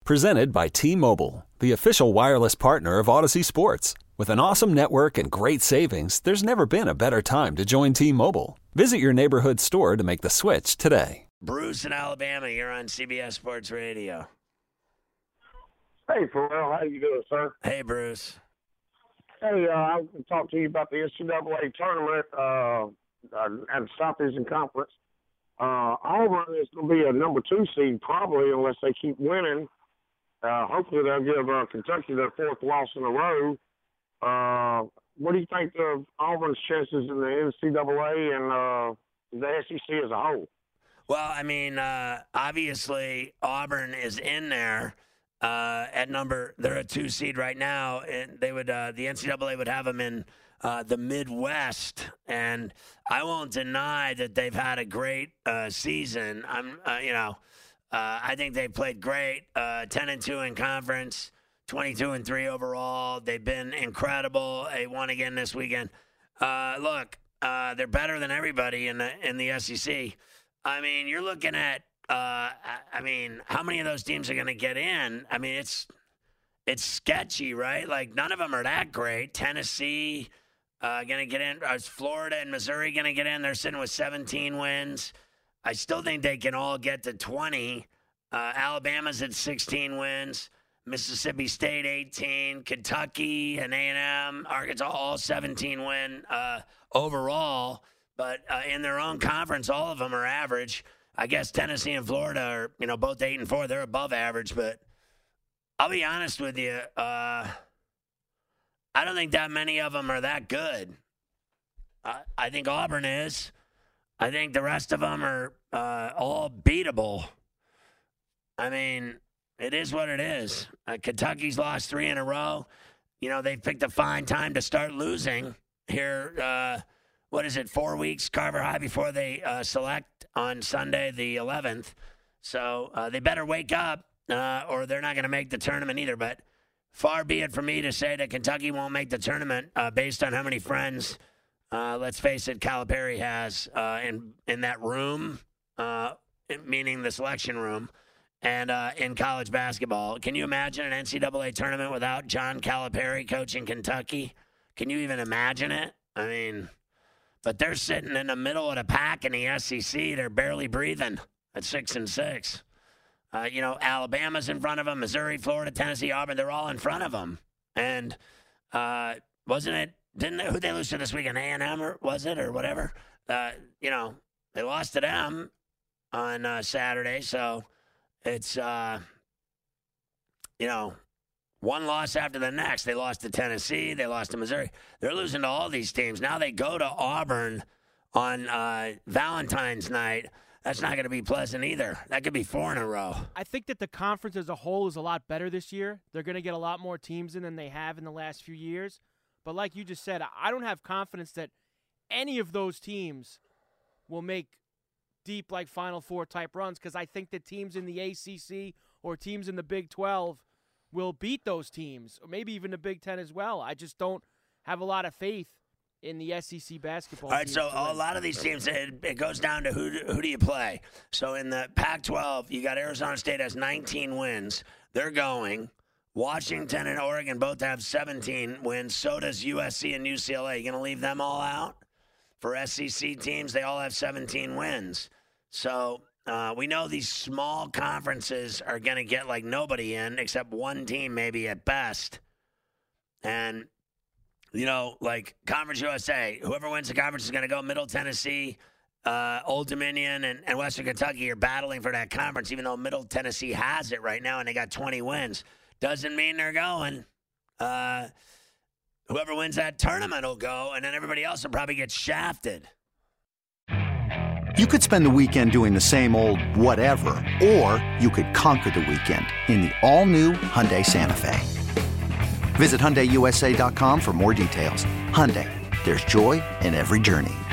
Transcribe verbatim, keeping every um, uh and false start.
Presented by T-Mobile, the official wireless partner of Odyssey Sports. With an awesome network and great savings, there's never been a better time to join T-Mobile. Visit your neighborhood store to make the switch today. Bruce in Alabama, you're on C B S Sports Radio. Hey, Pharrell, how you doing, sir? Hey, Bruce. Hey, uh, I want to talk to you about the N C double A tournament uh, at the Southeastern Conference. Uh, Auburn is going to be a number two seed probably unless they keep winning. Uh, hopefully they'll give uh, Kentucky their fourth loss in a row. Uh, what do you think of Auburn's chances in the N C double A and uh, the S E C as a whole? Well, I mean, uh, obviously Auburn is in there uh, at number. They're a two seed right now, and they would uh, the N C double A would have them in uh, the Midwest. And I won't deny that they've had a great uh, season. I'm, uh, you know, uh, I think they've played great. Uh, Ten and two in conference, twenty-two and three overall. They've been incredible. They won again this weekend. Uh, look, uh, they're better than everybody in the in the S E C. I mean, you're looking at, uh, I mean, how many of those teams are going to get in? I mean, it's it's sketchy, right? Like, none of them are that great. Tennessee uh, going to get in. Is Florida and Missouri going to get in? They're sitting with seventeen wins. I still think they can all get to twenty. Uh, Alabama's at sixteen wins. Mississippi State, eighteen. Kentucky and A and M, Arkansas, all seventeen win uh, overall. But uh, in their own conference, all of them are average. I guess Tennessee and Florida are, you know, both eight and four. They're above average. But I'll be honest with you, uh, I don't think that many of them are that good. I, I think Auburn is. I think the rest of them are uh, all beatable. I mean, it is what it is. Uh, Kentucky's lost three in a row. You know, they've picked a fine time to start losing here. Uh, what is it, four weeks, Carver High, before they uh, select on Sunday the eleventh. So uh, they better wake up uh, or they're not going to make the tournament either. But far be it from me to say that Kentucky won't make the tournament uh, based on how many friends, uh, let's face it, Calipari has uh, in, in that room, uh, meaning the selection room. And uh, in college basketball, can you imagine an N C double A tournament without John Calipari coaching Kentucky? Can you even imagine it? I mean, but they're sitting in the middle of the pack in the S E C. They're barely breathing at six and six. Uh, you know, Alabama's in front of them. Missouri, Florida, Tennessee, Auburn, they're all in front of them. And uh, wasn't it, didn't they, who'd they lose to this weekend? A and M, or was it, or whatever? Uh, you know, they lost to them on uh, Saturday, so it's, uh, you know, one loss after the next. They lost to Tennessee. They lost to Missouri. They're losing to all these teams. Now they go to Auburn on uh, Valentine's night. That's not going to be pleasant either. That could be four in a row. I think that the conference as a whole is a lot better this year. They're going to get a lot more teams in than they have in the last few years. But like you just said, I don't have confidence that any of those teams will make deep, like, Final Four type runs, because I think that teams in the A C C or teams in the Big twelve will beat those teams, or maybe even the Big Ten as well. I just don't have a lot of faith in the S E C basketball. All right, so a lot of these teams, it, it goes down to who who do you play. So in the Pac twelve, you got Arizona State has nineteen wins. They're going. Washington and Oregon both have seventeen wins. So does U S C and U C L A. You going to leave them all out? For S E C teams, they all have seventeen wins. So uh, we know these small conferences are going to get like nobody in except one team maybe at best. And, you know, like Conference U S A, whoever wins the conference is going to go. Middle Tennessee, uh, Old Dominion, and, and Western Kentucky are battling for that conference, even though Middle Tennessee has it right now and they got twenty wins. Doesn't mean they're going. Uh, whoever wins that tournament will go, and then everybody else will probably get shafted. You could spend the weekend doing the same old whatever, or you could conquer the weekend in the all-new Hyundai Santa Fe. Visit Hyundai U S A dot com for more details. Hyundai, there's joy in every journey.